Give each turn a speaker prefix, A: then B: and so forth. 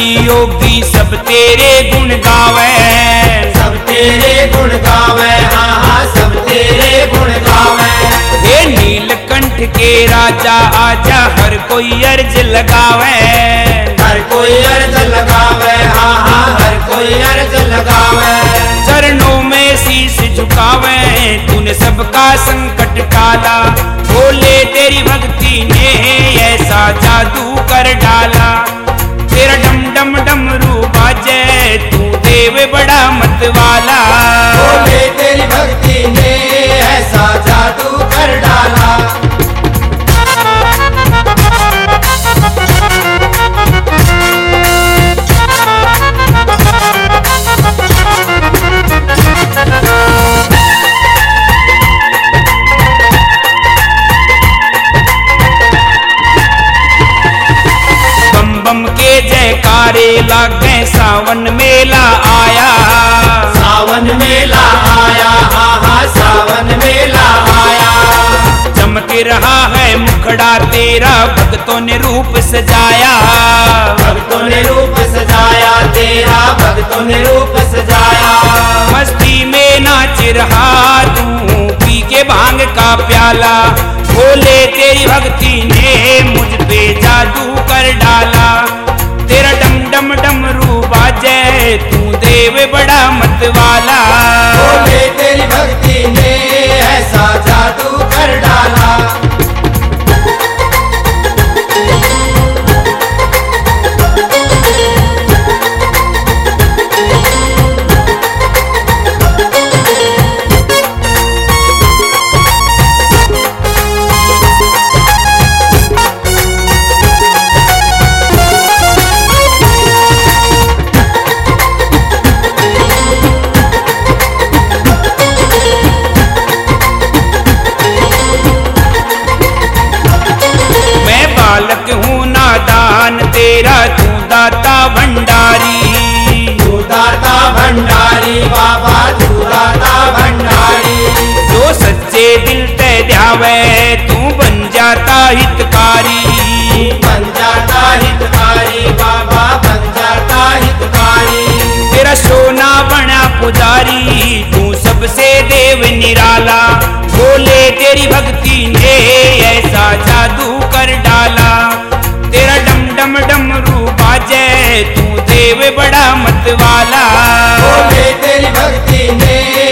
A: सन्यासी योगी सब तेरे गुण गावे,
B: सब तेरे गुण गावे, हाँ हाँ सब तेरे गुण गावे।
A: हे नीलकंठ के राजा आजा हर कोई अर्ज लगावे,
B: हर कोई अर्ज लगावे, हाँ हाँ हर कोई अर्ज लगावे।
A: चरणों में शीश झुकावे तूने सबका संकट टाला, बोले तेरी भक्ति ने ऐसा जादू कर डाला। तेरा डम डम डमरू बाजे तू देव बड़ा मतवाला,
B: बोले तेरी भक्ति ने ऐसा जादू कर डाला।
A: जयकारे लागे सावन मेला आया,
B: सावन मेला आया, हाँ हाँ सावन मेला आया।
A: चमक रहा है मुखड़ा तेरा भक्तों ने रूप सजाया,
B: भक्तों ने रूप सजाया तेरा, भक्तों ने रूप सजाया।
A: मस्ती में नाच रहा तू पी के भांग का प्याला, बोले तेरी भक्ति ने मुझ पे जादू कर डाला। तेरा डम डम डमरू बाजे तू देव बड़ा मतवाला,
B: बोले तेरी भक्ति ने ऐसा जादू कर डाला।
A: बालक हूँ नादान तेरा तू दाता भंडारी,
B: तू दाता भंडारी बाबा, तू दाता भंडारी।
A: जो सच्चे दिल ते ध्यावे तू बन जाता हितकारी,
B: बन जाता हितकारी बाबा, बन जाता हितकारी।
A: तेरा सोना बना पुजारी तू सबसे देव निराला, बोले तेरी भक्ति ने ऐसा जादू कर डाला। तेरा डम डम डमरू बाजे तू देव बड़ा मतवाला,
B: बोले तेरी भक्ति ने